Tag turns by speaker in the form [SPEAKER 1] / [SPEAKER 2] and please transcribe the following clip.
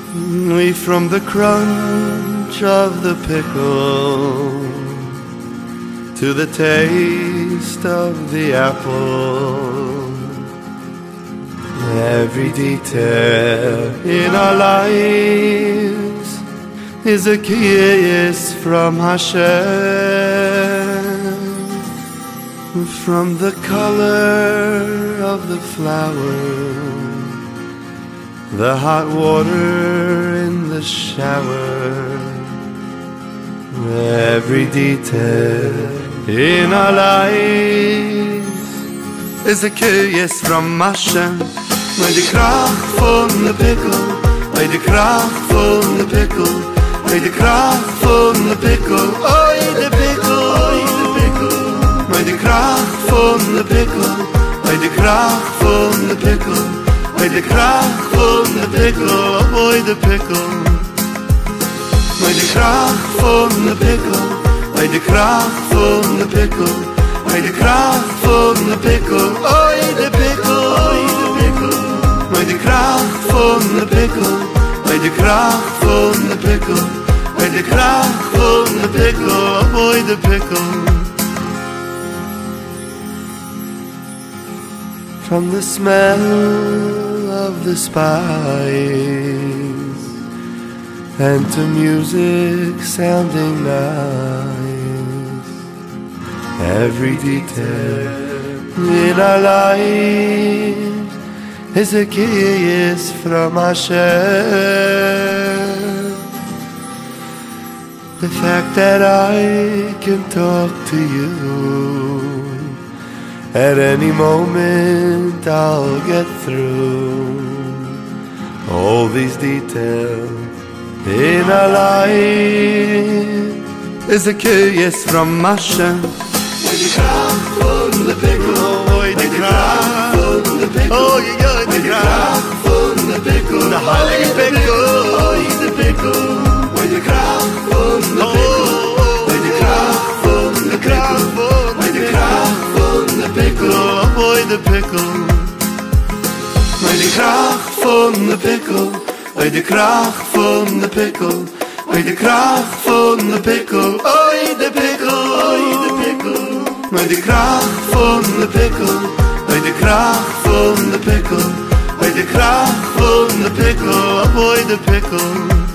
[SPEAKER 1] We from the crunch of the pickle to the taste of the apple, every detail in our lives is a kiss from Hashem. From the color of the flower, the hot water in the shower, every detail in our lives is a kiss from Hashem. By the krach von the pickle, by the krach von the pickle, by the krach von the pickle, oh the pickle, oh the pickle. By the krach von the pickle, by the krach von the pickle, by the krach von the pickle, oh boy the pickle. By the krach von the pickle, by the krach von the pickle, by the krach von the pickle, oh the pickle, oh the pickle. By the krach von the pickle, by the krach von the pickle, by the krach von the pickle, oh boy the pickle. From the smell of the spice and to music sounding nice, every detail in our lives is a kiss from Hashem. The fact that I can talk to you, at any moment I'll get through. All these details in our life is a kiss from Hashem. By the krach von the pickle, oh the krach von the pickle, oh yeah, the krach von the pickle, the heilige pickle, oh the pickle. By the krach von the pickle, by the krach von the pickle, by the krach von the pickle, oh boy the pickle. By the krach von the pickle, by the krach von the pickle, by the krach von the pickle, oh the pickle, oh the pickle. By the krach von the pickle, by the krach von the pickle, by the krach von the pickle, oh boy the pickle.